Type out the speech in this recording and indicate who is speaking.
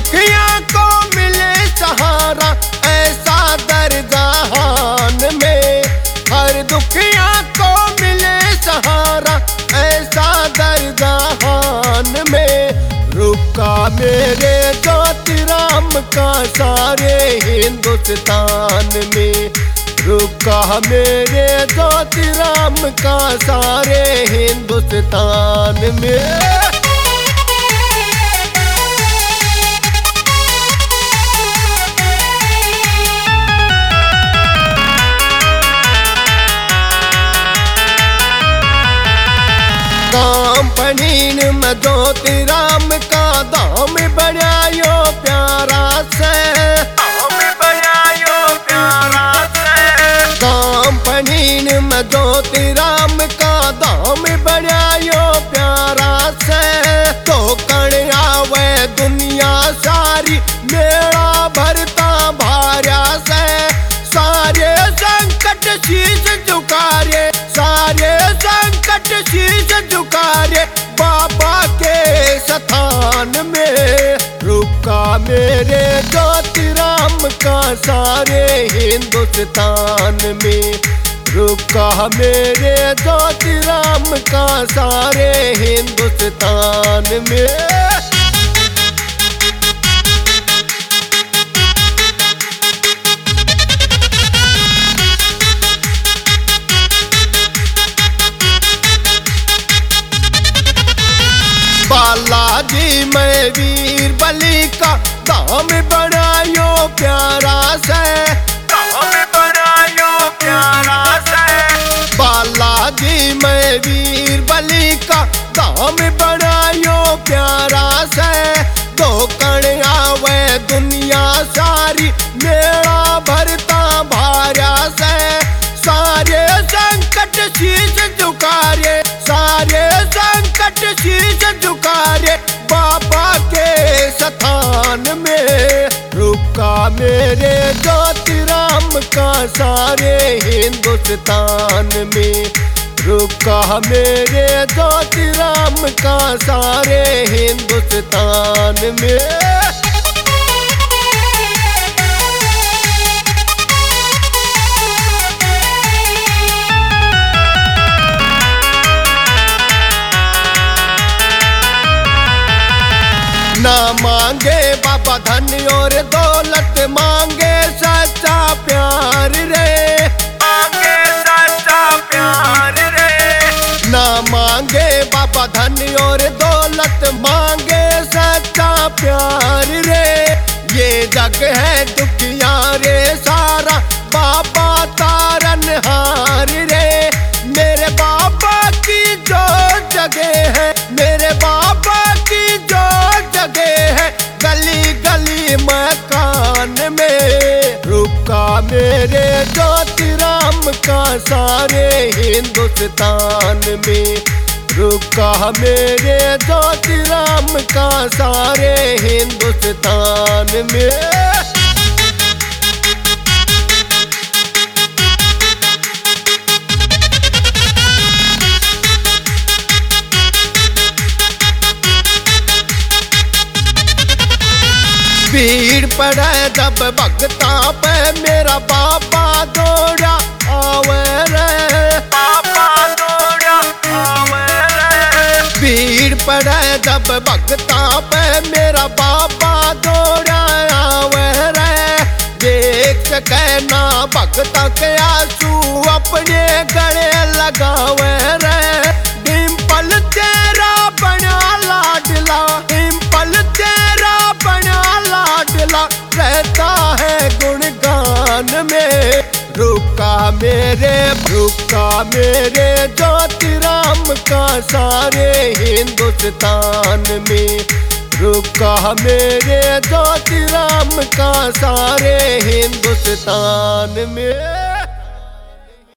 Speaker 1: दुखिया को मिले सहारा ऐसा दर जहान में। हर दुखिया को मिले सहारा ऐसा दर जहान में। रुका मेरे ज्योति राम का सारे हिंदुस्तान में। रुका मेरे ज्योति राम का सारे हिंदुस्तान में। काम पनीन में ज्योति राम का दाम बढ़ायो प्यारा से। दाम बढ़ायो प्यारा से। काम पनीन में ज्योति राम का दाम बढ़ायो प्यारा से। तो कण आवे दुनिया सारी मेरा भरता भार्या से। सारे संकट शीश झुकारे, सारे संकट शीश झुकारे बाबा के स्थान में। रुका मेरे ज्योति राम का सारे हिंदुस्तान में। रुका मेरे ज्योति राम का सारे हिंदुस्तान में। बालाजी में वीर बलि का दाम बढ़ायो प्यारा से। दाम बढ़ायो प्यारा से। बालाजी में वीर बलि का दाम बढ़ायो प्यारा से। दो कण आवे दुनिया सारी मेरा भरता भार्या से। सारे संकट शीश झुकारे, सारे संकट शीश झुकारे बाबा के स्थान में। रुका मेरे ज्योति राम का सारे हिंदुस्तान में। रुका मेरे ज्योति राम का सारे हिंदुस्तान में। ना मांगे बाबा धन और दौलत, मांगे सच्चा प्यार रे। मांगे सच्चा प्यार रे। ना मांगे बाबा धन और दौलत, मांगे सच्चा प्यार रे। ये जग है दुखिया रे सारा बाबा तारनहार रे। मेरे बाबा की जो जगह है, मेरे बाबा की जो जगह है गली गली मकान में। रुका मेरे ज्योति राम का सारे हिंदुस्तान में। रुका मेरे ज्योति राम का सारे हिंदुस्तान में। भीड़ पड़े जब भक्ता पे मेरा बाबा दौड़ा आवे रे। बाबा दौड़ा आवे रे। भीड़ पड़े जब भक्ता पे मेरा बाबा दौड़ा आवे रे। देख कहना भक्ता के आंसू अपने गले लगावे रे। डिम्पल तेरा बना लाडला, डिम्पल तेरा बना लाडला रहता है गुणगान में। रुका मेरे ज्योति राम का सारे हिंदुस्तान में। रुका मेरे ज्योति राम का सारे हिंदुस्तान में।